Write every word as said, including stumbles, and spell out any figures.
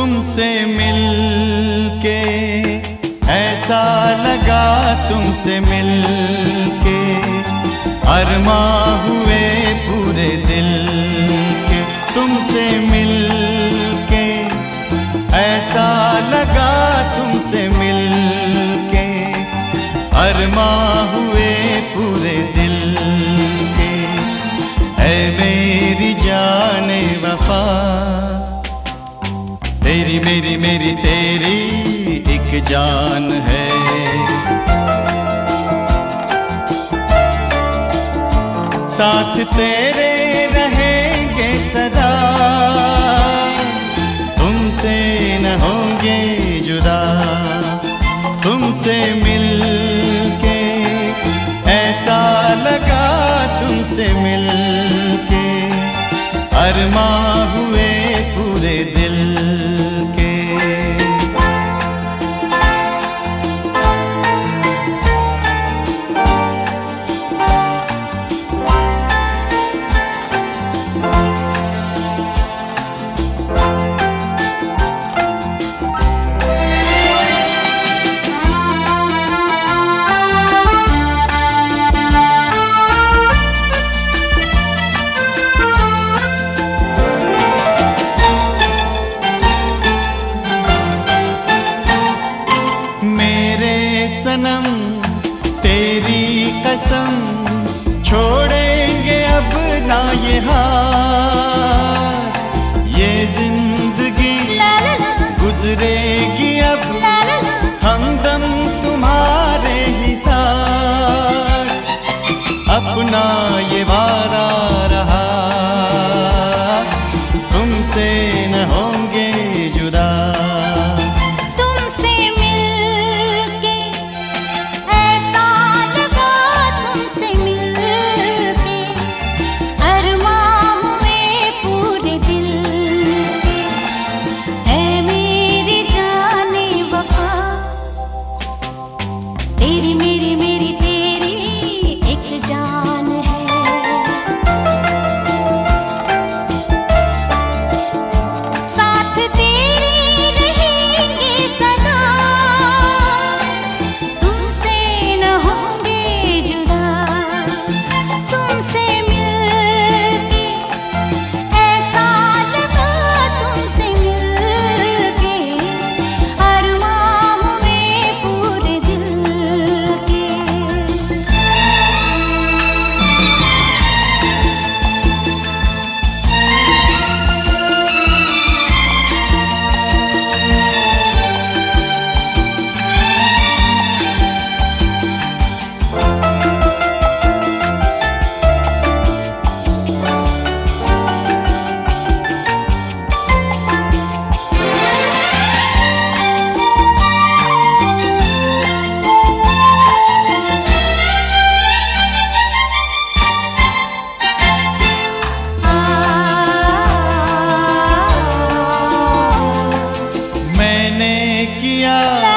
तुमसे मिलके ऐसा लगा, तुमसे मिलके अरमां हुए पूरे दिल के। तुमसे मिलके ऐसा लगा, तुमसे मिलके अरमां हुए पूरे दिल के। ऐ मेरी जाने वफा, तेरी मेरी मेरी तेरी एक जान है। साथ तेरे रहेंगे सदा, तुमसे न होंगे जुदा। तुमसे मिलके ऐसा लगा, तुमसे मिलके अरमां हुए पूरे दिल के। सनम तेरी कसम, छोड़ेंगे अब ना ये हाथ। ये जिंदगी गुजरेगी अब हमदम तुम्हारे ही साथ। अपना ये वादा रहा, तुमसे न होंगे जुदा। तेरी मेरी मेरी तेरी एक जान है। साथ तेरे रहेंगे सदा, तुमसे न होंगे जुदा। तुमसे मिलके ऐसा लगा, तुमसे मिलके अरमां हुए पूरे दिल। किया